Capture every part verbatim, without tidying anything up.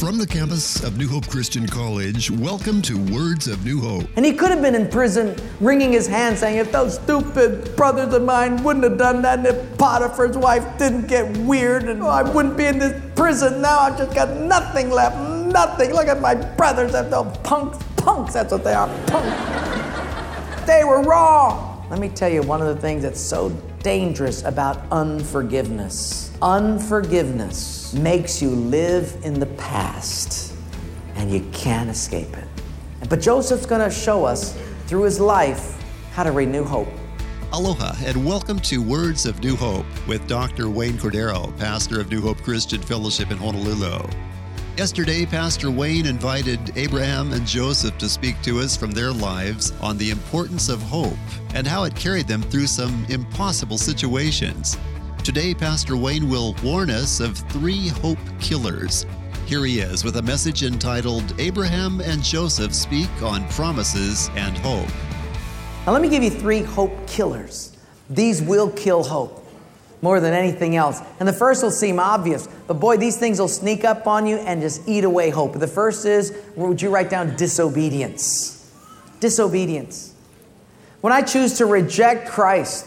From the campus of New Hope Christian College, welcome to Words of New Hope. And he could have been in prison wringing his hands saying, if those stupid brothers of mine wouldn't have done that, and if Potiphar's wife didn't get weird, and I wouldn't be in this prison now, I've just got nothing left, nothing. Look at my brothers, they're punks, punks, that's what they are, punks. They were wrong. Let me tell you one of the things that's so dangerous about unforgiveness. Unforgiveness makes you live in the past, and you can't escape it. But Joseph's going to show us through his life how to renew hope. Aloha, and welcome to Words of New Hope with Doctor Wayne Cordero, pastor of New Hope Christian Fellowship in Honolulu. Yesterday, Pastor Wayne invited Abraham and Joseph to speak to us from their lives on the importance of hope and how it carried them through some impossible situations. Today, Pastor Wayne will warn us of three hope killers. Here he is with a message entitled, Abraham and Joseph Speak on Promises and Hope. Now let me give you three hope killers. These will kill hope more than anything else. And the first will seem obvious, but boy, these things will sneak up on you and just eat away hope. The first is, would you write down disobedience? Disobedience. When I choose to reject Christ,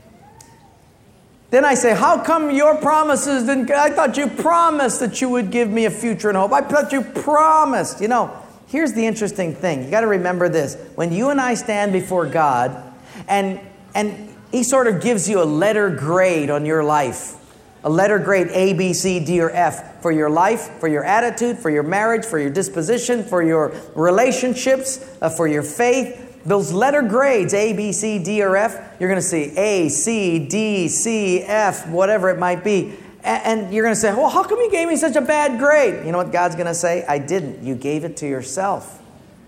then I say, how come your promises didn't, I thought you promised that you would give me a future and hope. I thought you promised. You know, here's the interesting thing. You got to remember this. When you and I stand before God, and and He sort of gives you a letter grade on your life. A letter grade A, B, C, D, or F for your life, for your attitude, for your marriage, for your disposition, for your relationships, uh, for your faith. Those letter grades, A, B, C, D, or F, you're going to see A, C, D, C, F, whatever it might be. And you're going to say, well, how come you gave me such a bad grade? You know what God's going to say? I didn't. You gave it to yourself.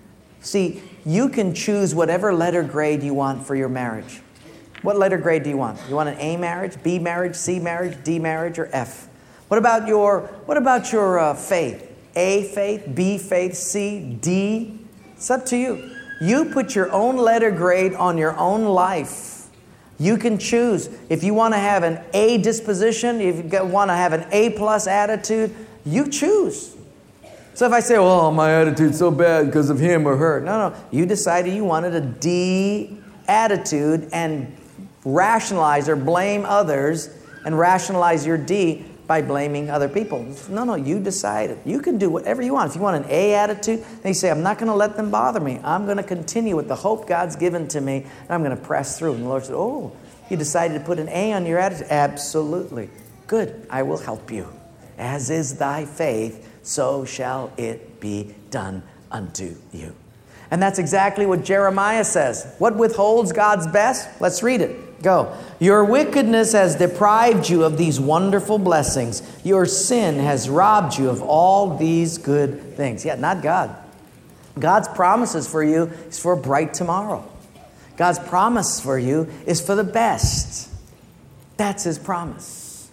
See, you can choose whatever letter grade you want for your marriage. What letter grade do you want? You want an A marriage, B marriage, C marriage, D marriage, or F? What about your, what about your uh, faith? A faith, B faith, C, D? It's up to you. You put your own letter grade on your own life. You can choose. If you want to have an A disposition, if you want to have an A plus attitude, you choose. So if I say, well, my attitude's so bad because of him or her. No, no. You decided you wanted a D attitude and rationalize or blame others and rationalize your D by blaming other people. No, no, you decided. You can do whatever you want. If you want an A attitude, then you say, I'm not going to let them bother me. I'm going to continue with the hope God's given to me, and I'm going to press through. And the Lord said, oh, you decided to put an A on your attitude? Absolutely. Good, I will help you. As is thy faith, so shall it be done unto you. And that's exactly what Jeremiah says. What withholds God's best? Let's read it. Go. Your wickedness has deprived you of these wonderful blessings. Your sin has robbed you of all these good things. Yeah, not God. God's promises for you is for a bright tomorrow. God's promise for you is for the best. That's His promise.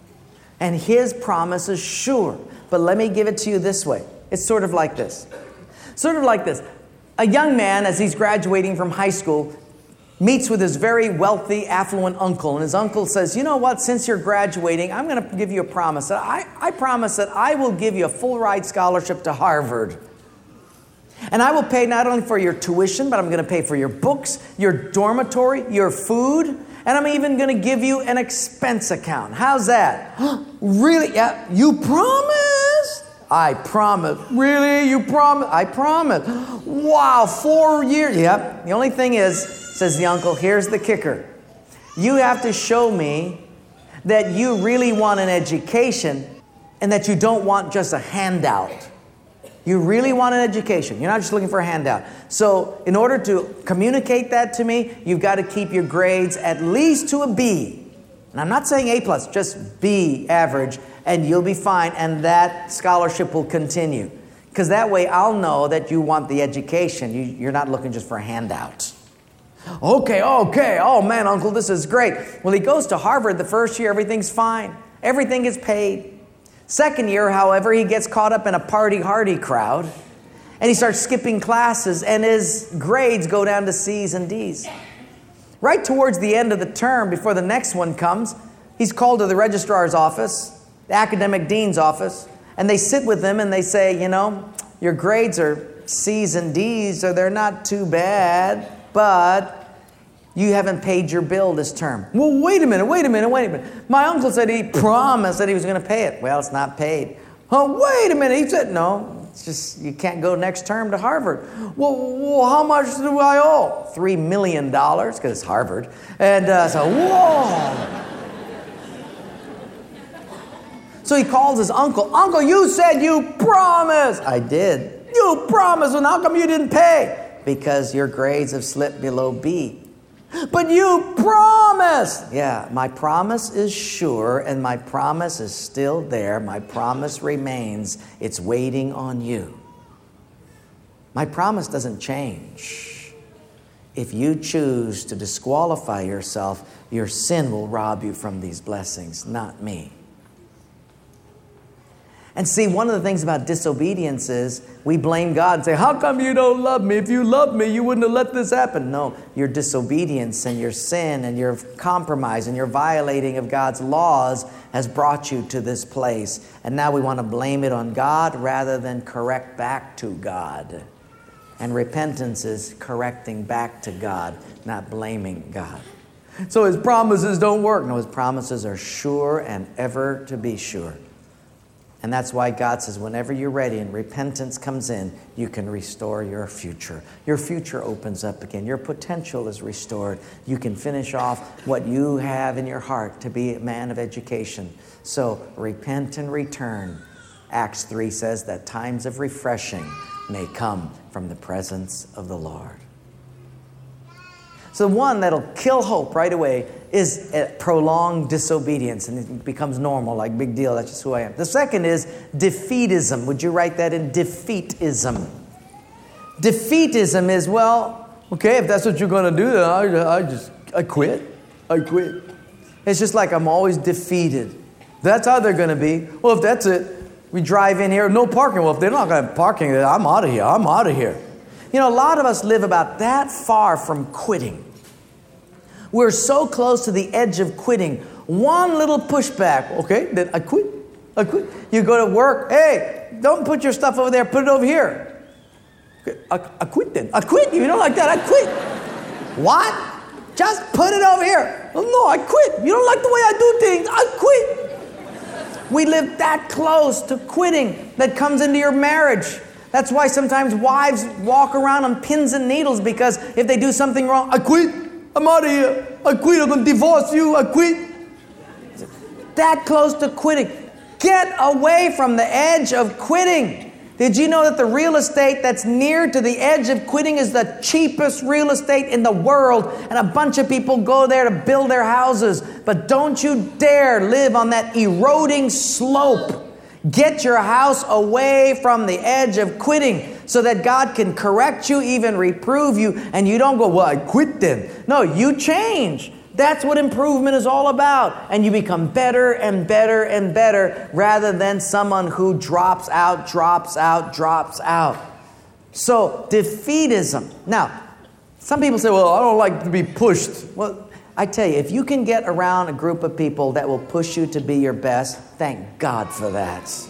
And His promise is sure. But let me give it to you this way. It's sort of like this. Sort of like this. A young man, as he's graduating from high school, meets with his very wealthy, affluent uncle. And his uncle says, you know what, since you're graduating, I'm going to give you a promise. I, I promise that I will give you a full-ride scholarship to Harvard. And I will pay not only for your tuition, but I'm going to pay for your books, your dormitory, your food, and I'm even going to give you an expense account. How's that? Really? Yeah, you promised? I promise. Really? You promise? I promise. Wow, four years. Yep. The only thing is, says the uncle, here's the kicker. You have to show me that you really want an education and that you don't want just a handout. You really want an education. You're not just looking for a handout. So in order to communicate that to me, you've got to keep your grades at least to a B. And I'm not saying A plus, just B average, and you'll be fine, and that scholarship will continue. Because that way I'll know that you want the education. You, you're not looking just for a handout. Okay, okay, oh man, uncle, this is great. Well, he goes to Harvard the first year, everything's fine. Everything is paid. Second year, however, he gets caught up in a party-hardy crowd, and he starts skipping classes, and his grades go down to C's and D's. Right towards the end of the term, before the next one comes, he's called to the registrar's office, the academic dean's office, And they sit with them and they say, you know, your grades are C's and D's, so they're not too bad, but you haven't paid your bill this term. Well, wait a minute, wait a minute, wait a minute. My uncle said he promised that he was going to pay it. Well, it's not paid. Oh, wait a minute. He said, no, it's just you can't go next term to Harvard. Well, well how much do I owe? Three million dollars, because it's Harvard. And uh, so, whoa. So he calls his uncle. Uncle, you said you promised. I did. You promised, and how come you didn't pay? Because your grades have slipped below B. But you promised. Yeah, my promise is sure, and my promise is still there. My promise remains. It's waiting on you. My promise doesn't change. If you choose to disqualify yourself, your sin will rob you from these blessings, not me. And see, one of the things about disobedience is we blame God and say, how come you don't love me? If you loved me, you wouldn't have let this happen. No, your disobedience and your sin and your compromise and your violating of God's laws has brought you to this place. And now we want to blame it on God rather than correct back to God. And repentance is correcting back to God, not blaming God. So his promises don't work. No, his promises are sure and ever to be sure. And that's why God says, whenever you're ready and repentance comes in, you can restore your future. Your future opens up again. Your potential is restored. You can finish off what you have in your heart to be a man of education. So repent and return. Acts three says that times of refreshing may come from the presence of the Lord. So the one that'll kill hope right away is prolonged disobedience, and it becomes normal, like big deal, that's just who I am. The second is defeatism. Would you write that in? Defeatism. Defeatism is, well, okay, if that's what you're going to do, then I, I just, I quit. I quit. It's just like I'm always defeated. That's how they're going to be. Well, if that's it, we drive in here, no parking. Well, if they're not going to have parking, I'm out of here. I'm out of here. You know, a lot of us live about that far from quitting. We're so close to the edge of quitting. One little pushback, okay, then I quit. I quit. You go to work, hey, don't put your stuff over there, put it over here. Okay, I, I quit then. I quit. You don't like that, I quit. What? Just put it over here. Oh, no, I quit. You don't like the way I do things, I quit. We live that close to quitting that comes into your marriage. That's why sometimes wives walk around on pins and needles, because if they do something wrong, I quit. I'm out of here. I quit. I'm going to divorce you. I quit. That close to quitting. Get away from the edge of quitting. Did you know that the real estate that's near to the edge of quitting is the cheapest real estate in the world? And a bunch of people go there to build their houses. But don't you dare live on that eroding slope. Get your house away from the edge of quitting so that God can correct you, even reprove you, and you don't go, well, I quit then. No, you change. That's what improvement is all about. And you become better and better and better rather than someone who drops out, drops out, drops out. So, defeatism. Now, some people say, well, I don't like to be pushed. Well, I tell you, if you can get around a group of people that will push you to be your best, thank God for that.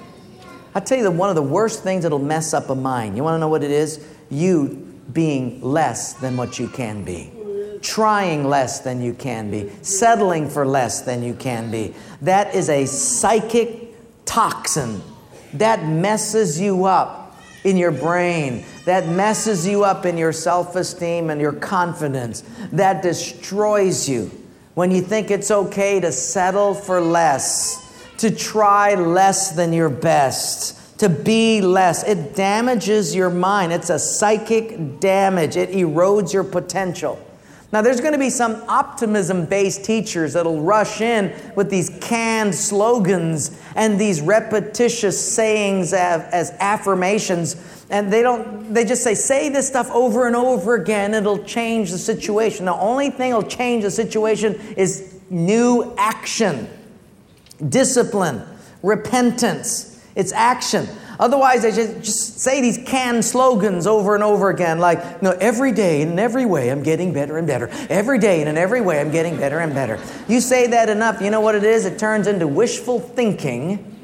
I tell you that one of the worst things that'll mess up a mind, you want to know what it is? You being less than what you can be. Trying less than you can be. Settling for less than you can be. That is a psychic toxin that messes you up in your brain. That messes you up in your self-esteem and your confidence. That destroys you. When you think it's okay to settle for less, to try less than your best, to be less, it damages your mind. It's a psychic damage. It erodes your potential. Now, there's going to be some optimism-based teachers that'll rush in with these canned slogans and these repetitious sayings as, as affirmations. And they don't, they just say, say this stuff over and over again. It'll change the situation. The only thing that'll change the situation is new action, discipline, repentance. It's action. Otherwise, they just, just say these canned slogans over and over again, like, you know, every day and in every way I'm getting better and better. Every day and in every way I'm getting better and better. You say that enough, you know what it is? It turns into wishful thinking,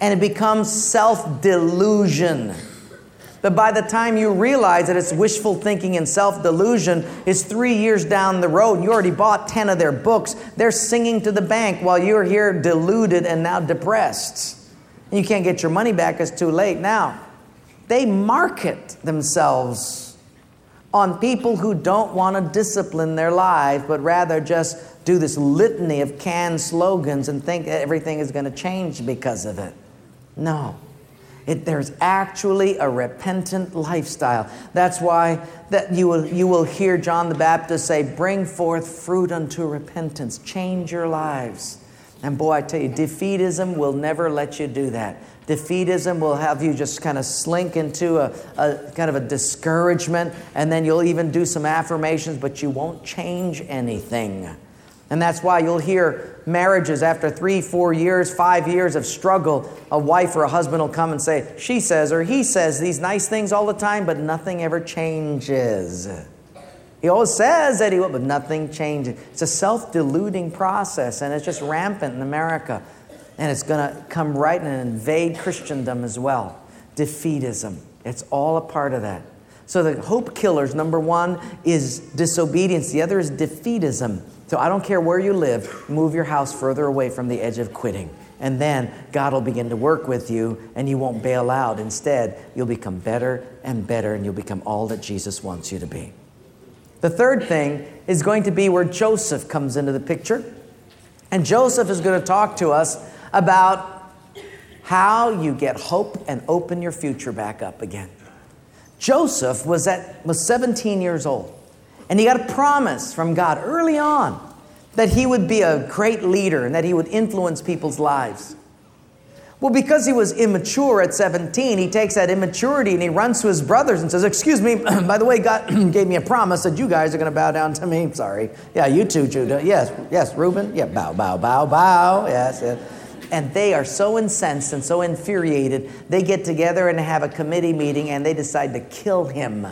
and it becomes self-delusion. But by the time you realize that it's wishful thinking and self-delusion, it's three years down the road, and you already bought ten of their books. They're singing to the bank while you're here deluded and now depressed. And you can't get your money back, it's too late. Now, they market themselves on people who don't want to discipline their lives, but rather just do this litany of canned slogans and think everything is going to change because of it. No. It, there's actually a repentant lifestyle. That's why that you will, you will hear John the Baptist say, bring forth fruit unto repentance. Change your lives. And boy, I tell you, defeatism will never let you do that. Defeatism will have you just kind of slink into a, a kind of a discouragement, and then you'll even do some affirmations, but you won't change anything. And that's why you'll hear marriages after three, four years, five years of struggle, a wife or a husband will come and say, she says or he says these nice things all the time, but nothing ever changes. He always says that he will, but nothing changes. It's a self-deluding process, and it's just rampant in America. And it's going to come right and invade Christendom as well. Defeatism. It's all a part of that. So the hope killers, number one, is disobedience. The other is defeatism. So I don't care where you live, move your house further away from the edge of quitting. And then God will begin to work with you, and you won't bail out. Instead, you'll become better and better, and you'll become all that Jesus wants you to be. The third thing is going to be where Joseph comes into the picture. And Joseph is going to talk to us about how you get hope and open your future back up again. Joseph was at was seventeen years old, and he got a promise from God early on that he would be a great leader and that he would influence people's lives. Well, because he was immature at seventeen, he takes that immaturity and he runs to his brothers and says, excuse me, by the way, God gave me a promise that you guys are going to bow down to me. Sorry. Yeah, you too, Judah. Yes, yes, Reuben. Yeah, bow, bow, bow, bow. Yes, yes. And they are so incensed and so infuriated, they get together and have a committee meeting and they decide to kill him.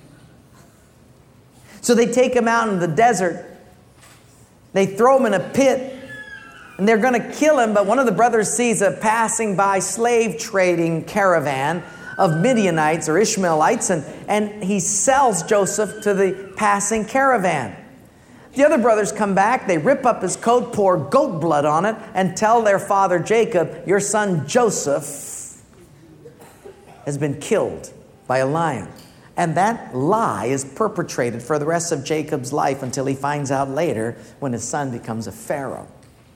So they take him out in the desert. They throw him in a pit. And they're going to kill him, but one of the brothers sees a passing by slave trading caravan of Midianites or Ishmaelites, and, and he sells Joseph to the passing caravan. The other brothers come back, they rip up his coat, pour goat blood on it, and tell their father Jacob, your son Joseph has been killed by a lion. And that lie is perpetrated for the rest of Jacob's life until he finds out later when his son becomes a pharaoh.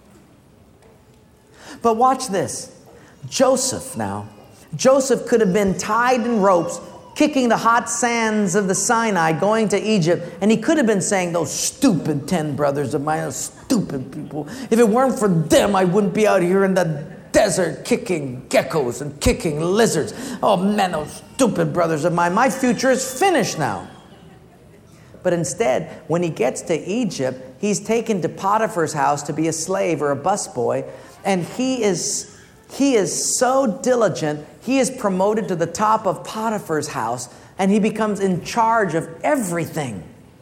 But watch this. Joseph now. Joseph could have been tied in ropes, kicking the hot sands of the Sinai, going to Egypt. And he could have been saying, those stupid ten brothers of mine, those stupid people. If it weren't for them, I wouldn't be out here in the desert kicking geckos and kicking lizards. Oh man, those stupid brothers of mine. My future is finished now. But instead, when he gets to Egypt, he's taken to Potiphar's house to be a slave or a busboy. And he is, he is so diligent, he is promoted to the top of Potiphar's house, and he becomes in charge of everything.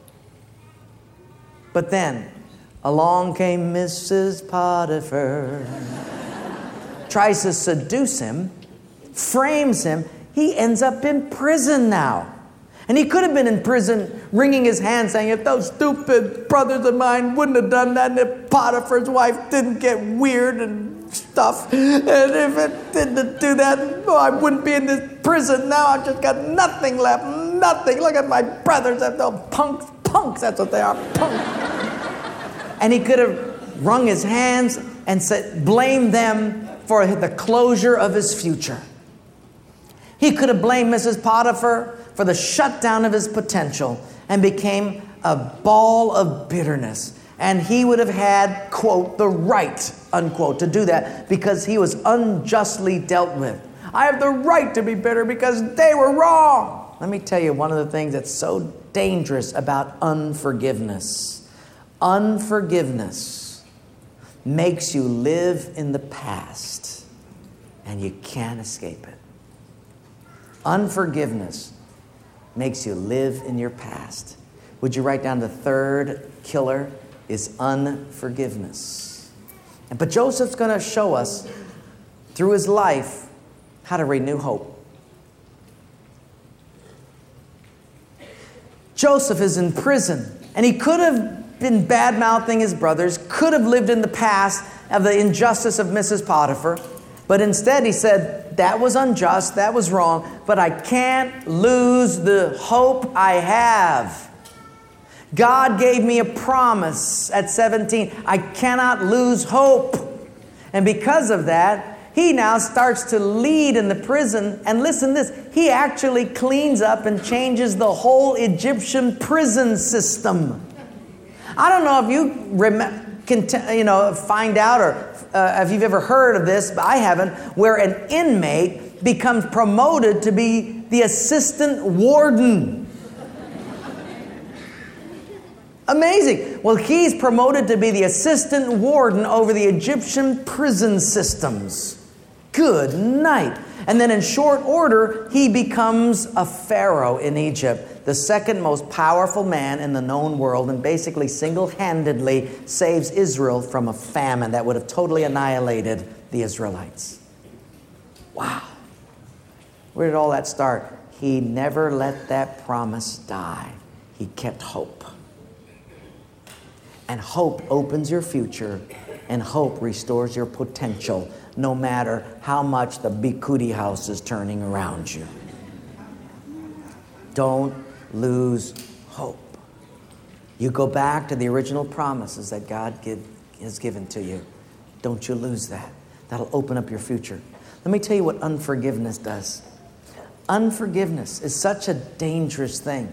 But then, along came Missus Potiphar, tries to seduce him, frames him. He ends up in prison now. And he could have been in prison wringing his hands saying, if those stupid brothers of mine wouldn't have done that, and if Potiphar's wife didn't get weird and stuff, and if it didn't do that, oh, I wouldn't be in this prison now. I've just got nothing left, nothing. Look at my brothers, they're punks, punks, that's what they are, punks. And he could have wrung his hands and said, blamed them for the closure of his future. He could have blamed Missus Potiphar for the shutdown of his potential and became a ball of bitterness. And he would have had, quote, the right, unquote, to do that because he was unjustly dealt with. I have the right to be bitter because they were wrong. Let me tell you one of the things that's so dangerous about unforgiveness. Unforgiveness makes you live in the past and you can't escape it. Unforgiveness makes you live in your past. Would you write down the third killer is unforgiveness? But Joseph's going to show us through his life how to renew hope. Joseph is in prison, and he could have been bad-mouthing his brothers, could have lived in the past of the injustice of Missus Potiphar, but instead he said, that was unjust, that was wrong, but I can't lose the hope I have. God gave me a promise at seventeen. I cannot lose hope. And because of that, he now starts to lead in the prison. And listen to this, he actually cleans up and changes the whole Egyptian prison system. I don't know if you rem- can t- you know, find out or uh, if you've ever heard of this, but I haven't, where an inmate becomes promoted to be the assistant warden. Amazing. Well, he's promoted to be the assistant warden over the Egyptian prison systems. Good night. And then in short order, he becomes a pharaoh in Egypt, the second most powerful man in the known world, and basically single-handedly saves Israel from a famine that would have totally annihilated the Israelites. Wow. Where did all that start? He never let that promise die. He kept hope. And hope opens your future, and hope restores your potential, no matter how much the Bikuti house is turning around you. Don't lose hope. You go back to the original promises that God give, has given to you. Don't you lose that. That'll open up your future. Let me tell you what unforgiveness does. Unforgiveness is such a dangerous thing.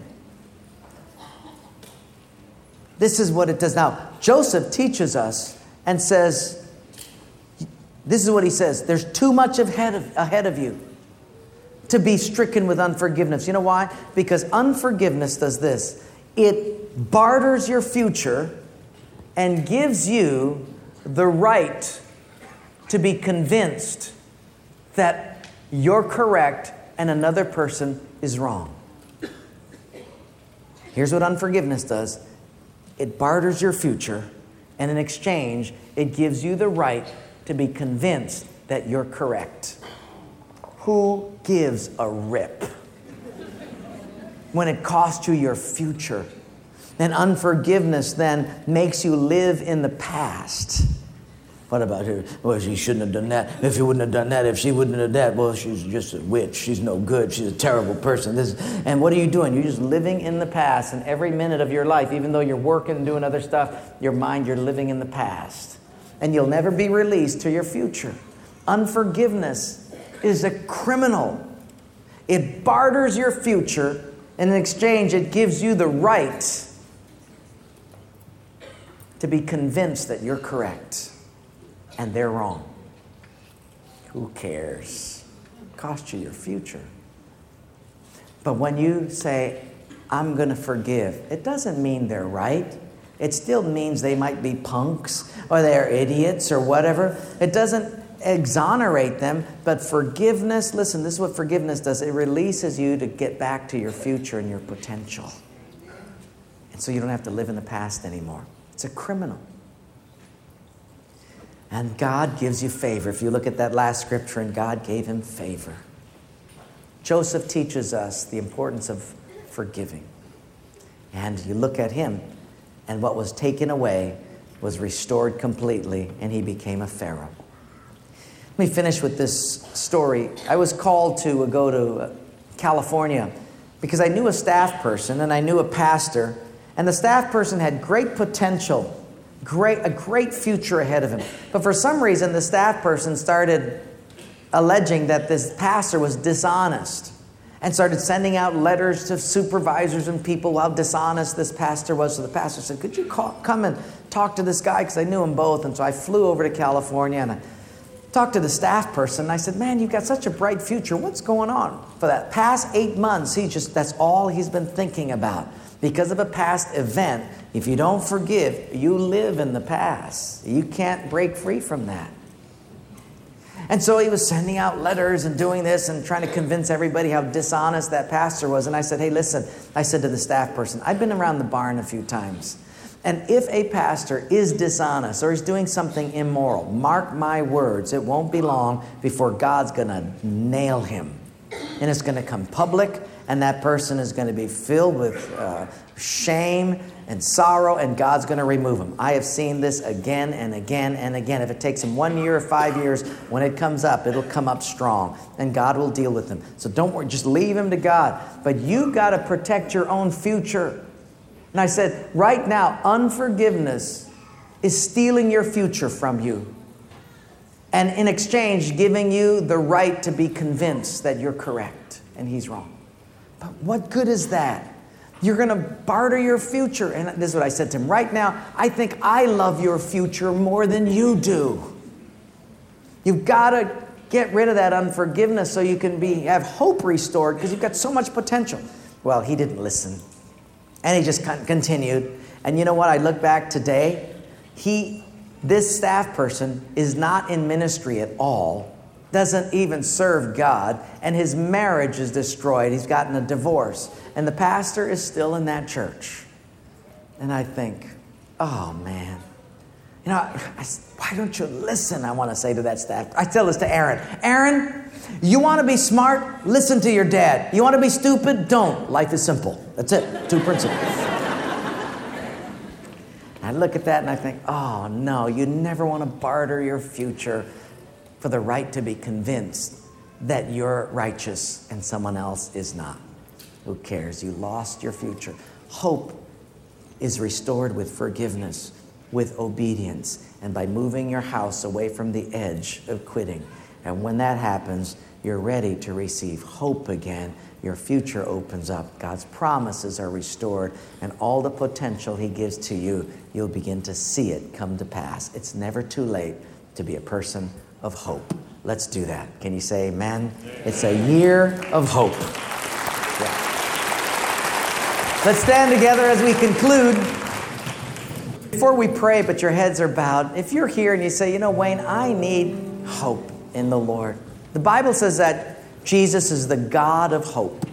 This is what it does. Now, Joseph teaches us and says, this is what he says, there's too much ahead of, ahead of you to be stricken with unforgiveness. You know why? Because unforgiveness does this. It barters your future and gives you the right to be convinced that you're correct and another person is wrong. Here's what unforgiveness does. It barters your future, and in exchange, it gives you the right to be convinced that you're correct. Who gives a rip when it costs you your future? And unforgiveness then makes you live in the past. What about her? Well, she shouldn't have done that. If he wouldn't have done that, if she wouldn't have done that, well, she's just a witch. She's no good. She's a terrible person. This, and what are you doing? You're just living in the past. And every minute of your life, even though you're working and doing other stuff, your mind, you're living in the past. And you'll never be released to your future. Unforgiveness is a criminal. It barters your future, and in exchange, it gives you the right to be convinced that you're correct. And they're wrong. Who cares? It cost you your future. But when you say, I'm going to forgive, it doesn't mean they're right. It still means they might be punks or they're idiots or whatever. It doesn't exonerate them, but forgiveness, listen, this is what forgiveness does. It releases you to get back to your future and your potential. And so you don't have to live in the past anymore. It's a criminal. And God gives you favor. If you look at that last scripture, and God gave him favor. Joseph teaches us the importance of forgiving. And you look at him, and what was taken away was restored completely, and he became a pharaoh. Let me finish with this story. I was called to go to California because I knew a staff person, and I knew a pastor, and the staff person had great potential. Great, a great future ahead of him. But for some reason, the staff person started alleging that this pastor was dishonest and started sending out letters to supervisors and people how dishonest this pastor was. So the pastor said, could you call, come and talk to this guy? Because I knew them both. And so I flew over to California and I talked to the staff person. And I said, man, you've got such a bright future. What's going on? For that past eight months, he just that's all he's been thinking about. Because of a past event, if you don't forgive, you live in the past. You can't break free from that. And so he was sending out letters and doing this and trying to convince everybody how dishonest that pastor was. And I said, hey, listen, I said to the staff person, I've been around the barn a few times. And if a pastor is dishonest or is doing something immoral, mark my words, it won't be long before God's going to nail him. And it's going to come public, and that person is going to be filled with uh, shame and sorrow, and God's going to remove him. I have seen this again and again and again. If it takes him one year or five years, when it comes up, it'll come up strong, and God will deal with him. So don't worry, just leave him to God. But you got to protect your own future. And I said, right now, unforgiveness is stealing your future from you. And in exchange, giving you the right to be convinced that you're correct and he's wrong. But what good is that? You're going to barter your future. And this is what I said to him. Right now, I think I love your future more than you do. You've got to get rid of that unforgiveness so you can be have hope restored, because you've got so much potential. Well, he didn't listen. And he just continued. And you know what? I look back today. He, this staff person is not in ministry at all. Doesn't even serve God. And his marriage is destroyed. He's gotten a divorce. And the pastor is still in that church. And I think, oh man. You know, I, why don't you listen? I want to say to that staff. I tell this to Aaron. Aaron, you want to be smart? Listen to your dad. You want to be stupid? Don't. Life is simple. That's it. Two principles. I look at that and I think, oh no, you never want to barter your future for the right to be convinced that you're righteous and someone else is not. Who cares? You lost your future. Hope is restored with forgiveness, with obedience, and by moving your house away from the edge of quitting. And when that happens, you're ready to receive hope again. Your future opens up. God's promises are restored, and all the potential he gives to you, you'll begin to see it come to pass. It's never too late to be a person of hope. Let's do that. Can you say amen? It's a year of hope. Yeah. Let's stand together as we conclude. Before we pray, but your heads are bowed, if you're here and you say, you know, Wayne, I need hope in the Lord. The Bible says that Jesus is the God of hope.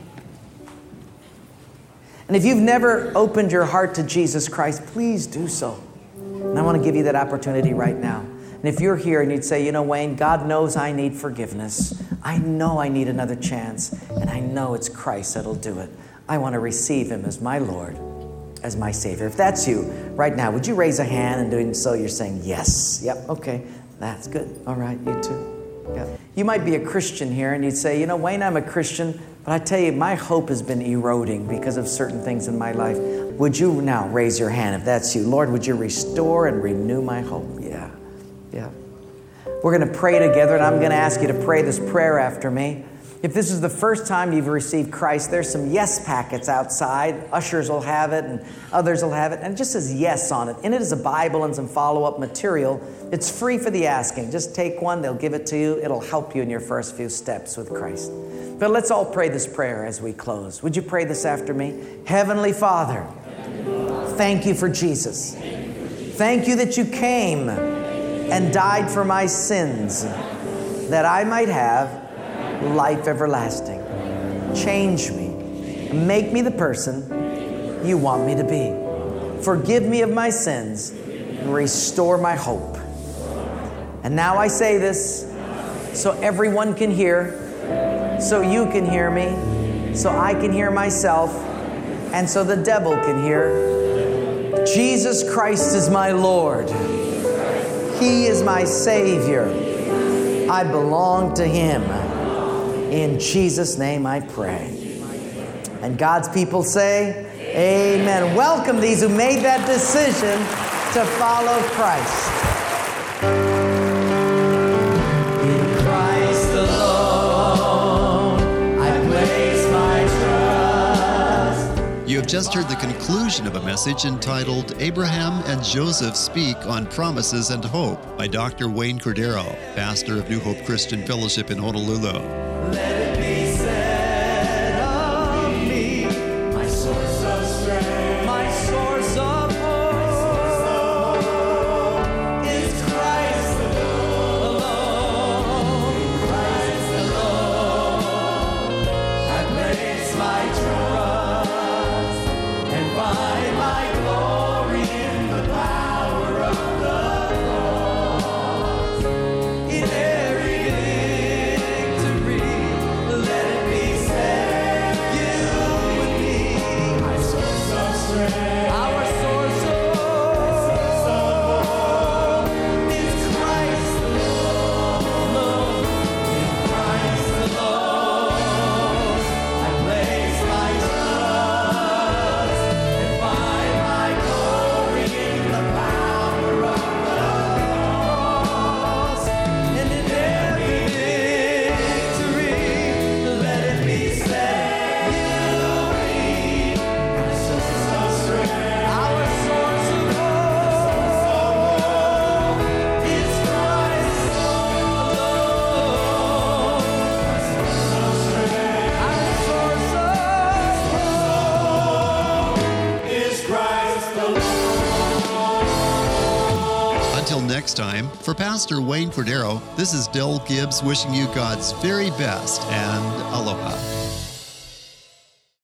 And if you've never opened your heart to Jesus Christ, please do so. And I want to give you that opportunity right now. And if you're here and you'd say, you know, Wayne, God knows I need forgiveness. I know I need another chance. And I know it's Christ that'll do it. I want to receive him as my Lord, as my Savior. If that's you right now, would you raise a hand? And doing so, you're saying, yes. Yep, okay. That's good. All right, you too. Yeah. You might be a Christian here and you'd say, you know, Wayne, I'm a Christian, but I tell you, my hope has been eroding because of certain things in my life. Would you now raise your hand if that's you? Lord, would you restore and renew my hope? Yeah, yeah. We're going to pray together, and I'm going to ask you to pray this prayer after me. If this is the first time you've received Christ, there's some yes packets outside. Ushers will have it and others will have it. And it just says yes on it. In it is a Bible and some follow-up material. It's free for the asking. Just take one. They'll give it to you. It'll help you in your first few steps with Christ. But let's all pray this prayer as we close. Would you pray this after me? Heavenly Father, thank you for Jesus. Thank you that you came and died for my sins, that I might have life everlasting. Change me. Make me the person you want me to be. Forgive me of my sins. Restore my hope. And now I say this so everyone can hear, so you can hear me, so I can hear myself, and so the devil can hear. Jesus Christ is my Lord. He is my Savior. I belong to him. In Jesus' name I pray. And God's people say, amen. Welcome these who made that decision to follow Christ. In Christ alone, I place my trust. You have just heard the conclusion of a message entitled Abraham and Joseph Speak on Promises and Hope by Doctor Wayne Cordero, pastor of New Hope Christian Fellowship in Honolulu. Let it be said of me, my source of strength, my source of hope is Christ alone, Christ alone. I place my trust and find my glory in next time, for Pastor Wayne Cordero, this is Del Gibbs wishing you God's very best and a